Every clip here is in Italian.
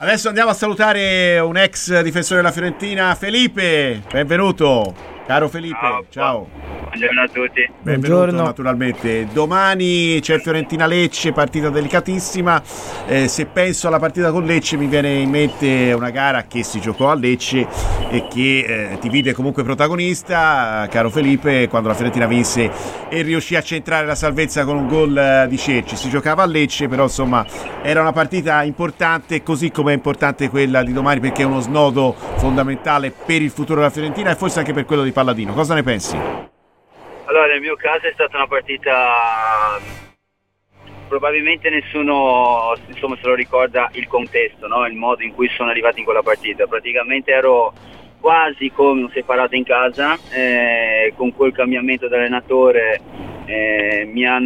Adesso andiamo a salutare un ex difensore della Fiorentina, Felipe. Benvenuto, caro Felipe. Ciao. Buongiorno a tutti. Benvenuto. Buongiorno. Naturalmente. Domani c'è Fiorentina-Lecce, partita delicatissima. Se penso alla partita con Lecce mi viene in mente una gara che si giocò a Lecce e che ti vide comunque protagonista, caro Felipe, quando la Fiorentina vinse e riuscì a centrare la salvezza con un gol di Cerci. Si giocava a Lecce, però insomma era una partita importante, così come è importante quella di domani, perché è uno snodo fondamentale per il futuro della Fiorentina e forse anche per quello di Palladino. Cosa ne pensi? Allora, nel mio caso è stata una partita, probabilmente nessuno insomma se lo ricorda il contesto, no? Il modo in cui sono arrivati in quella partita. Praticamente ero quasi come un separato in casa, con quel cambiamento d'allenatore mi ha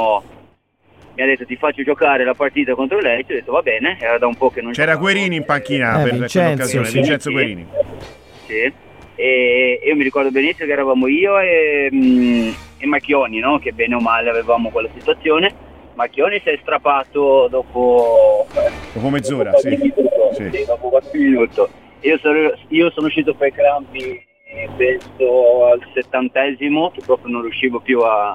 detto ti faccio giocare la partita contro Lecce, ho detto va bene, era da un po' che non c'era giocavo. Guerini in panchina per quell'occasione, sì. Vincenzo Guerini. Sì. E io mi ricordo benissimo che eravamo io e Macchioni, no? Che bene o male avevamo quella situazione. Macchioni si è strappato dopo mezz'ora, sì, dopo qualche minuto. Io sono uscito per crampi, penso al 70esimo, che proprio non riuscivo più a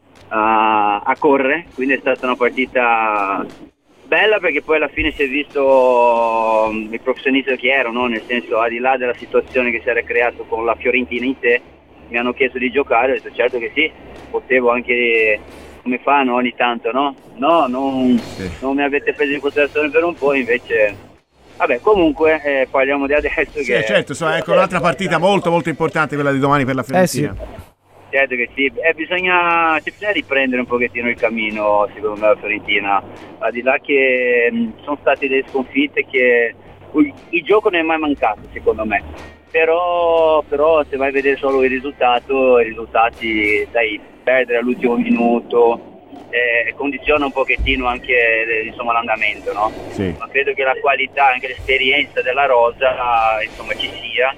correre, quindi è stata una partita bella, perché poi alla fine si è visto il professionista che ero, no? Nel senso, al di là della situazione che si era creata con la Fiorentina in sé, mi hanno chiesto di giocare, ho detto certo che sì, potevo anche, come fanno ogni tanto, no? Non mi avete preso in considerazione per un po', invece vabbè, comunque parliamo di adesso. Sì, certo, ecco un'altra partita molto molto importante, quella di domani per la Fiorentina. Sì. Certo che sì, bisogna riprendere un pochettino il cammino, secondo me, la Fiorentina, al di là che sono state delle sconfitte che il gioco non è mai mancato, secondo me, però se vai a vedere solo i risultati, dai, perdere all'ultimo minuto condiziona un pochettino anche insomma l'andamento, no? Sì. Ma credo che la qualità, anche l'esperienza della rosa insomma ci sia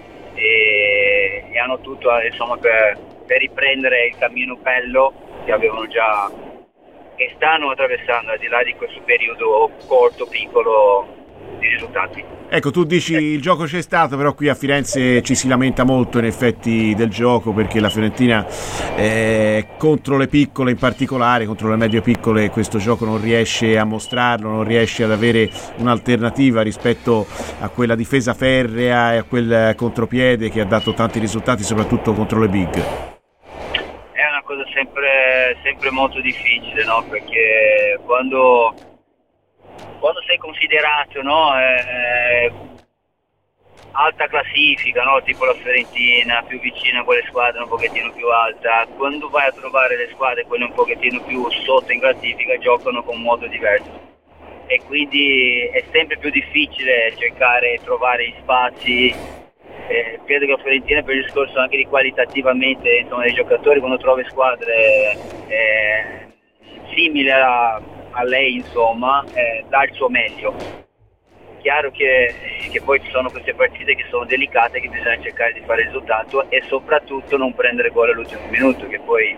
e hanno tutto insomma per riprendere il cammino bello che avevano già, che stanno attraversando, al di là di questo periodo corto, piccolo di risultati. Ecco, tu dici il gioco c'è stato, però qui a Firenze ci si lamenta molto in effetti del gioco, perché la Fiorentina contro le piccole in particolare, contro le medio piccole, questo gioco non riesce a mostrarlo, non riesce ad avere un'alternativa rispetto a quella difesa ferrea e a quel contropiede che ha dato tanti risultati, soprattutto contro le big. È una cosa sempre molto difficile, no? Perché quando sei considerato, no, alta classifica, no, tipo la Fiorentina, più vicina a quelle squadre un pochettino più alta, quando vai a trovare le squadre quelle un pochettino più sotto in classifica giocano con un modo diverso e quindi è sempre più difficile cercare e trovare gli spazi. Credo che la Fiorentina, per il discorso anche di qualitativamente, insomma, dei giocatori, quando trovi squadre simili a lei, insomma, dà il suo meglio. Chiaro che poi ci sono queste partite che sono delicate, che bisogna cercare di fare il risultato e soprattutto non prendere gol all'ultimo minuto, che poi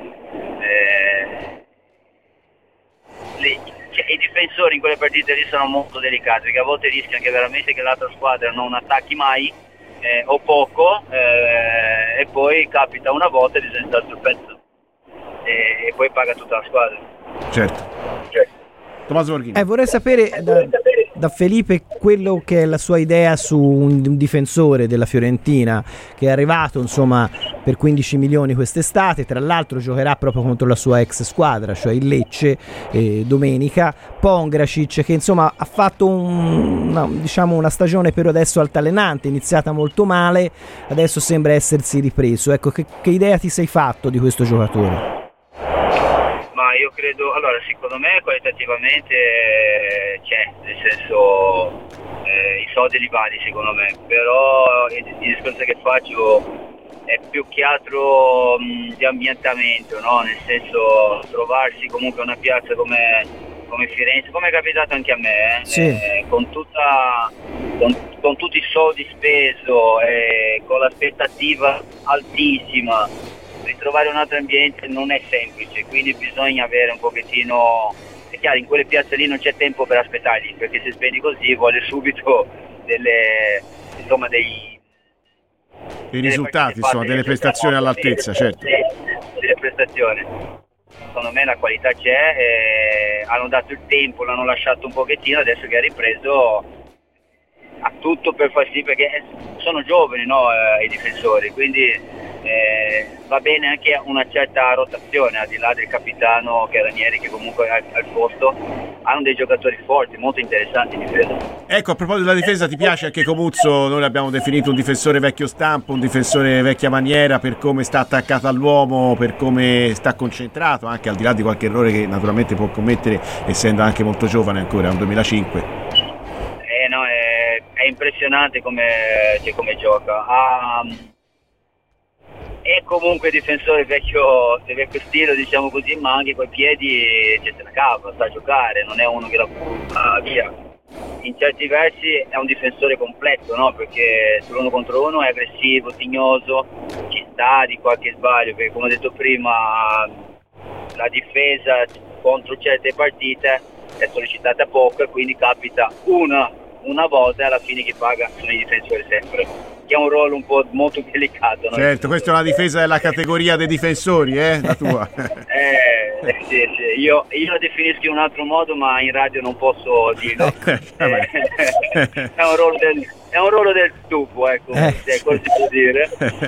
i difensori in quelle partite lì sono molto delicati, perché a volte rischi anche veramente che l'altra squadra non attacchi mai o poco e poi capita una volta e bisogna stare sul pezzo e poi paga tutta la squadra. Certo. Tommaso Borghini. Vorrei sapere da Felipe quello che è la sua idea su un difensore della Fiorentina che è arrivato insomma per 15 milioni quest'estate, tra l'altro giocherà proprio contro la sua ex squadra, cioè il Lecce, domenica. Pongracic, che insomma ha fatto una stagione per adesso altalenante, iniziata molto male, adesso sembra essersi ripreso. Ecco, che idea ti sei fatto di questo giocatore? Io credo, allora, secondo me qualitativamente c'è, nel senso i soldi li vali secondo me, però il discorso che faccio è più che altro di ambientamento, no? Nel senso trovarsi comunque una piazza come Firenze, come è capitato anche a me, sì. Con tutti i soldi speso e con l'aspettativa altissima. Ritrovare un altro ambiente non è semplice, quindi bisogna avere un pochettino è chiaro, in quelle piazze lì non c'è tempo per aspettarli, perché se spendi così vuole subito dei risultati, insomma, delle prestazioni all'altezza, certo. Delle prestazioni. Secondo me la qualità c'è, hanno dato il tempo, l'hanno lasciato un pochettino, adesso che ha ripreso ha tutto per far sì, perché sono giovani, no, i difensori, quindi va bene anche una certa rotazione, al di là del capitano che è Ranieri, che comunque al posto hanno dei giocatori forti, molto interessanti in difesa. Ecco, a proposito della difesa, ti piace anche Comuzzo? Noi l'abbiamo definito un difensore vecchio stampo, un difensore vecchia maniera, per come sta attaccato all'uomo, per come sta concentrato, anche al di là di qualche errore che naturalmente può commettere, essendo anche molto giovane ancora, è un 2005. No, è impressionante come gioca. È comunque difensore vecchio stile, diciamo così, ma anche coi piedi se la cava, sa giocare, non è uno che la butta via. In certi versi è un difensore completo, no? Perché sull'uno contro uno è aggressivo, tignoso, ci sta di qualche sbaglio, perché come ho detto prima la difesa contro certe partite è sollecitata poco e quindi capita una volta e alla fine chi paga sono i difensori sempre, che è un ruolo un po' molto delicato, no? Certo, questa è una difesa della categoria dei difensori, la tua. Sì, io la definisco in un altro modo, ma in radio non posso dirlo. È un ruolo del stufo, ecco, se così può dire.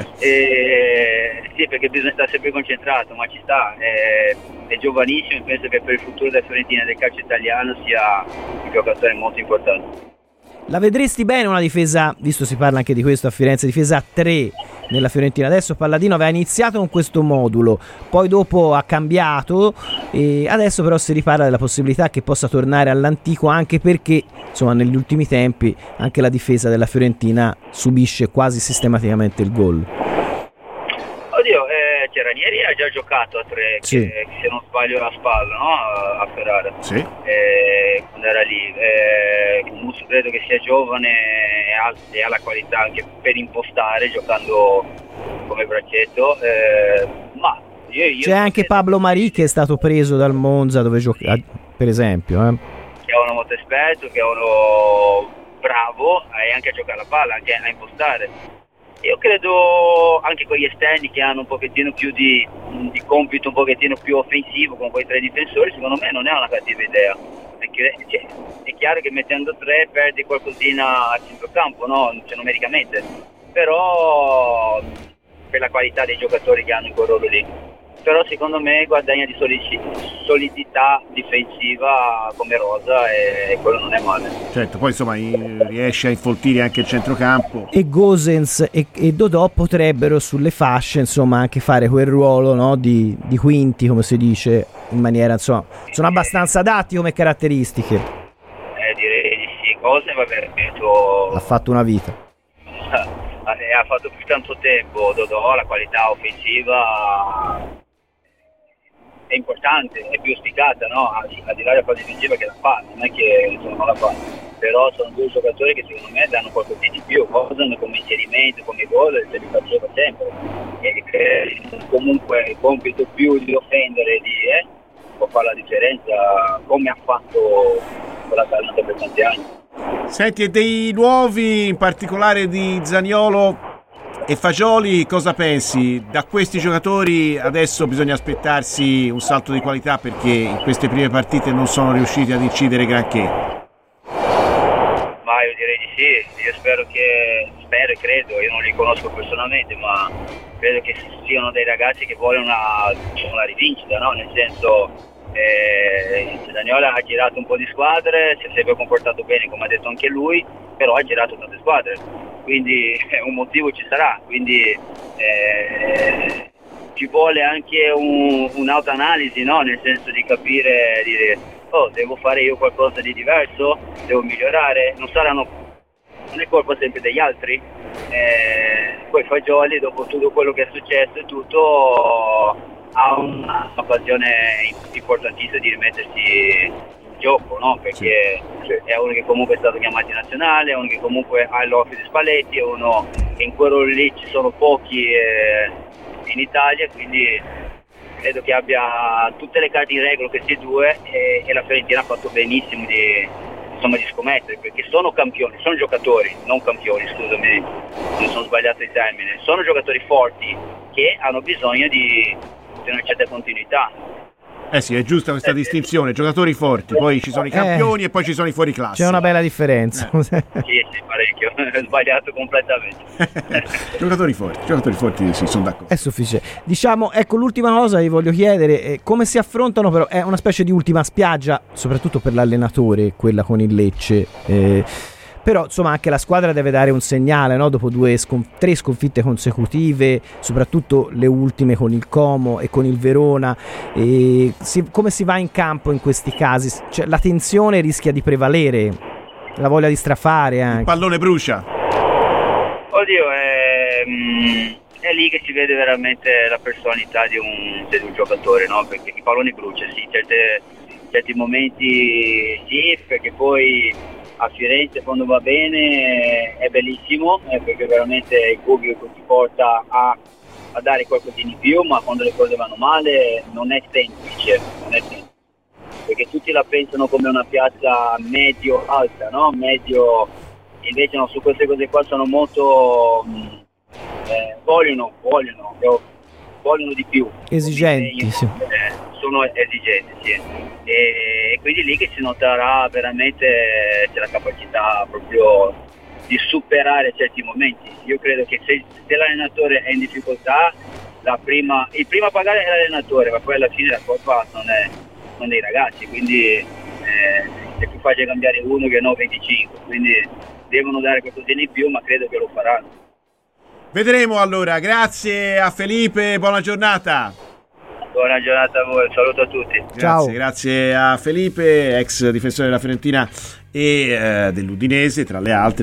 Sì, perché bisogna stare sempre concentrato, ma ci sta, è giovanissimo e penso che per il futuro della Fiorentina e del calcio italiano sia un giocatore molto importante. La vedresti bene una difesa, visto si parla anche di questo a Firenze, difesa 3 nella Fiorentina? Adesso Palladino aveva iniziato con questo modulo, poi dopo ha cambiato e adesso però si riparla della possibilità che possa tornare all'antico, anche perché insomma negli ultimi tempi anche la difesa della Fiorentina subisce quasi sistematicamente il gol. Oddio, Ranieri ha già giocato a 3, sì. Che se non sbaglio la spalla, no? A Ferrara, sì. Quando era lì. Musso credo che sia giovane e ha la qualità anche per impostare giocando come braccetto, ma io c'è anche Pablo Marì che è stato preso dal Monza dove gioca, per esempio, che è uno molto esperto, che è uno bravo e anche a giocare la palla, anche a impostare. Io credo anche con gli esterni che hanno un pochettino più di compito un pochettino più offensivo con quei 3 difensori, secondo me non è una cattiva idea, perché è chiaro che mettendo 3 perdi qualcosina a centrocampo, no? Cioè, numericamente, però per la qualità dei giocatori che hanno in quel ruolo lì. Però secondo me guadagna di solidità difensiva come rosa e quello non è male. Certo, poi insomma riesce a infoltire anche il centrocampo. E Gosens e Dodò potrebbero sulle fasce insomma anche fare quel ruolo, no, di quinti, come si dice, in maniera insomma sono abbastanza adatti come caratteristiche. Direi di sì. Gosens ha fatto una vita. Ha fatto più tanto tempo. Dodò, la qualità offensiva è importante, è più spiccata, no? Al di là della fase difensiva che la fa, non è che non la fa, però sono 2 giocatori che secondo me danno qualcosa di più, posano come inserimento, come gol, se li faceva sempre, e che comunque il compito più di offendere può fare la differenza, come ha fatto con la Talenta per tanti anni. Senti, e dei nuovi, in particolare di Zaniolo e Fagioli, cosa pensi? Da questi giocatori adesso bisogna aspettarsi un salto di qualità, perché in queste prime partite non sono riusciti ad incidere granché. Ma io direi di sì, io spero e credo, io non li conosco personalmente, ma credo che siano dei ragazzi che vogliono una rivincita, no? Nel senso, Zaniolo ha girato un po' di squadre, si è sempre comportato bene come ha detto anche lui, però ha girato tante squadre, quindi un motivo ci sarà, quindi ci vuole anche un'autoanalisi, no? Nel senso di capire, dire devo fare io qualcosa di diverso, devo migliorare, non è colpa sempre degli altri. Poi Fagioli, dopo tutto quello che è successo e tutto, ha un'occasione importantissima di rimettersi in gioco, no? Perché è uno che comunque è stato chiamato in nazionale, è uno che comunque ha l'occhio di Spalletti, è uno che in quello lì ci sono pochi in Italia, quindi credo che abbia tutte le carte in regola questi due, e la Fiorentina ha fatto benissimo di scommettere, perché sono campioni, sono giocatori, non campioni, scusami, mi sono sbagliato il termine, sono giocatori forti che hanno bisogno di una certa continuità. Sì, è giusta questa distinzione, giocatori forti, poi ci sono i campioni e poi ci sono i fuoriclasse. C'è una bella differenza. Sì, parecchio, ho sbagliato completamente. Giocatori forti, sì, sono d'accordo. È sufficiente. Diciamo, ecco, l'ultima cosa vi voglio chiedere, come si affrontano, però è una specie di ultima spiaggia, soprattutto per l'allenatore, quella con il Lecce. Però insomma anche la squadra deve dare un segnale, no? Dopo 3 sconfitte consecutive, soprattutto le ultime con il Como e con il Verona, come si va in campo in questi casi? Cioè, la tensione rischia di prevalere, la voglia di strafare anche. Il pallone brucia. Oddio, è lì che si vede veramente la personalità di un giocatore, no? Perché il pallone brucia, sì, certi momenti sì, perché poi a Firenze quando va bene è bellissimo, perché veramente il pubblico ti porta a dare qualcosa di più, ma quando le cose vanno male non è semplice, perché tutti la pensano come una piazza medio-alta, no? Medio, invece no, su queste cose qua sono molto vogliono di più, esigenti, sì. Sono esigenti, sì. E quindi lì che si noterà veramente c'è la capacità proprio di superare certi momenti. Io credo che se l'allenatore è in difficoltà, il primo a pagare è l'allenatore, ma poi alla fine la colpa non dei ragazzi, quindi è più facile cambiare uno che no 25, quindi devono dare qualcosa di più, ma credo che lo faranno. Vedremo allora, grazie a Felipe, buona giornata. Buona giornata a voi, un saluto a tutti. Ciao. Grazie a Felipe, ex difensore della Fiorentina e dell'Udinese, tra le altre.